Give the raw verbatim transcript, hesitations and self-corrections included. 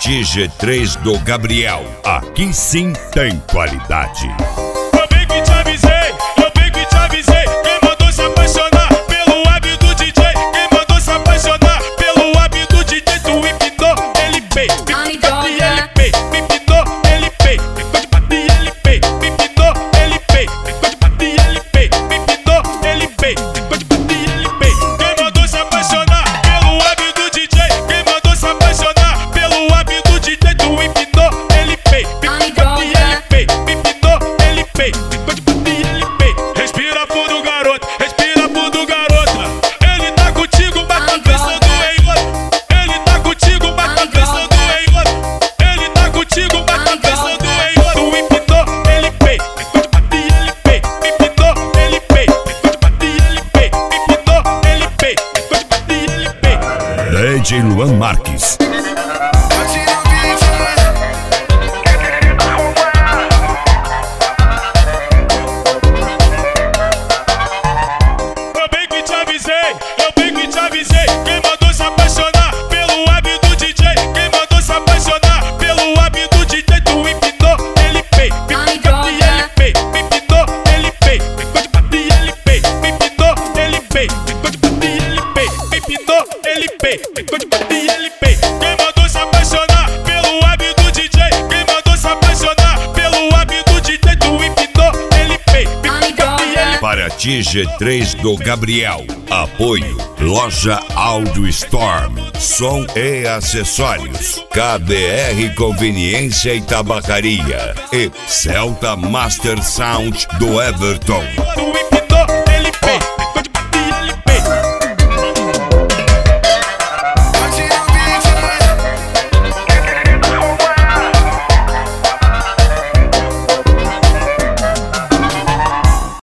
Paraty G três do Gabriel. Aqui sim tem qualidade. Eu bem que te avisei, eu bem que te avisei. Quem mandou se apaixonar pelo hábito do D J? Quem mandou se apaixonar pelo hábito do D J? Tu empinou, ele pei, me ficou de ele pei, me empinou, ele pei, ficou de bate ele pei, me empinou, ele pei, ficou de bate ele pei, me empinou, ele pei, ficou de bate ele pei. Quem mandou se apaixonar pelo hábito do D J? Quem mandou se apaixonar pelo hábito do D J? Tu empinou, ele pei, ficou de bate ele pei, me empinou, ele pei, ficou de bate ele pei. Respira fundo, garoto, respira fundo, garota. Ele tá contigo, mas tá pensando em outro. Ele tá contigo, mas tá pensando em outro. Ele tá contigo, mas tá pensando em outro. Tu empinou, ele pei, ficou de bate ele pei, me empinou, ele pei, ficou de bate ele pei, me empinou, ele pei, ficou de bate ele pei. D J Luan Marques. Eu bem que te avisei, eu bem que te avisei. Quem mandou se apaixonar pelo hábito do D J? Quem mandou se apaixonar pelo hábito do D J? Tu empinou, ele pei, me ficou de ele pei, me empinou, ele pei, ficou de bate ele pei, me empinou, ele pei, ficou de bate ele pei, me empinou, ele pei, ficou de bate ele pei. Quem mandou se apaixonar pelo hábito do D J? Quem mandou se apaixonar pelo hábito do D J? Tu empinou, ele pei, me ficou de ele. Paraty G três do Gabriel. Apoio Loja Audio Storm, som e acessórios. K D R Conveniência e Tabacaria e Celta Master Sound do Everton. Tu